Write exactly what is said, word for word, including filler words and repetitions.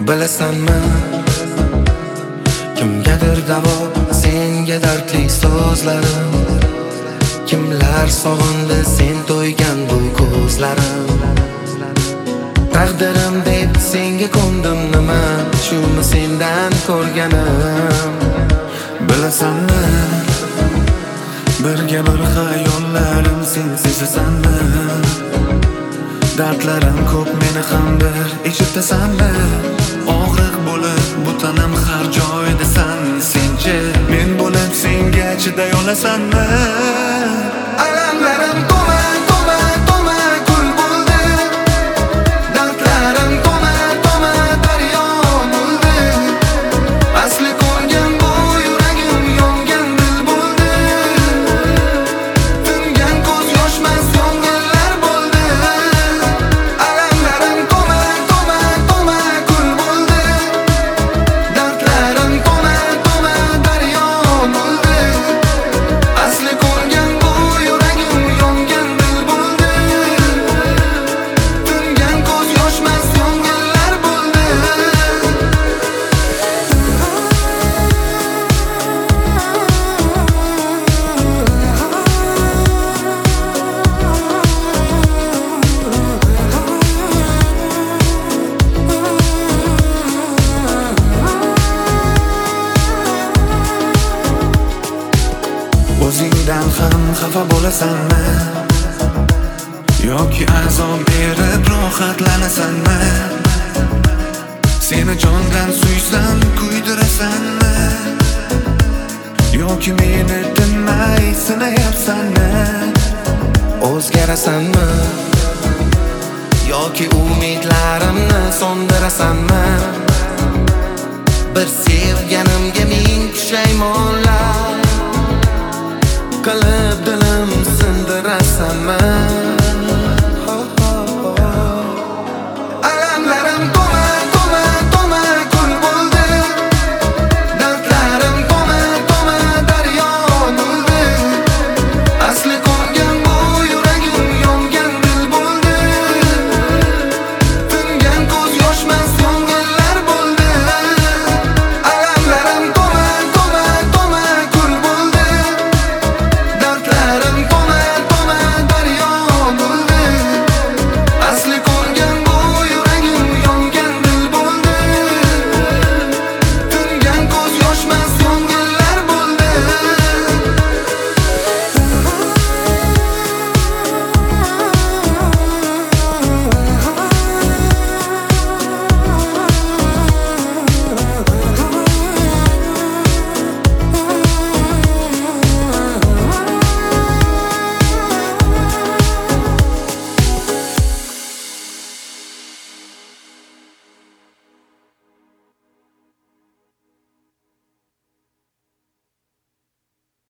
Bilasanmi, kimgadir davo, senga dardli so'zlarim. Kimlar sog'indi sen to'ygan bu ko'zlarim. Taqdirim deb senga ko'ndim, nima shuni sendan ko'rganim. Bilasanmi, birga bir xayollarim, sen sezasanmi? Dardlarim ko'p, meni ham bir eshitasanmi? Og'riq bo'lib bu tanam har joydasan. Senchi men bo'lib senga chiday olasanmi? Alamlarim to'ma to'ma to'ma kul bo'ldi. Dardlarim to'ma to'ma daryo bo'ldi. Asli ko'rgan bu yuragim yongan dil bo'ldi. Tingan ko'z yoshmas yonganlar bo'ldi. Alamlarim to'ma to'ma to'ma kul bo'ldi. Dardlarim to'ma to'ma daryo bo'ldi. Asli ko'rgan bu yuragim yongan dil bo'ldi. Tingan ko'z yoshmas yonganlar bo'ldi. O'zingdan ham xafa bo'lasanmi? Yoki azob berib rohatlanasanmi? Seni jondan suysam kuydirasanmi? Yoki meni tinmay sinayapsanmi? O'zgarasanmi? Yoki umidlarimni so'ndirasanmi? Bir sevganimga ming pushaymonlar qilib dilim sindirasanmi?